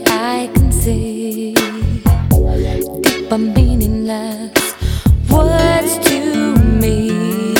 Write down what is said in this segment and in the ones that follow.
I can see deep but meaningless words to me.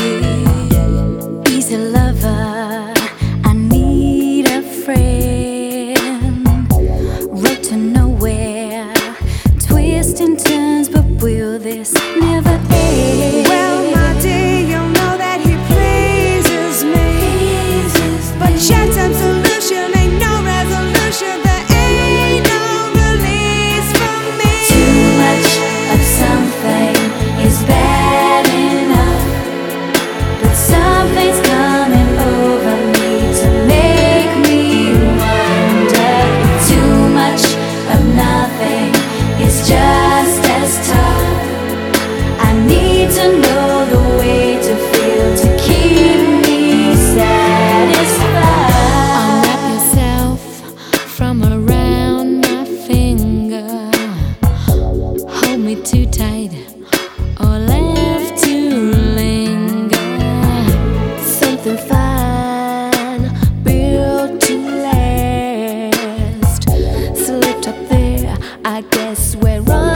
Easy lover, I need a friend. Road to nowhere, twists and turns, but will this never end? Well, my dear, you know that he pleases me, but chance and solution ain't no resolution. There ain't no release from me. Too much of something is bad enough, but something's coming over me to make me wonder if too much of nothing is just as tough. I need to know the way to feel to keep me satisfied. Unwrap yourself from around my finger. Hold me too tight or left to linger. Something fine, built to last. Slipped up there, I guess we're on.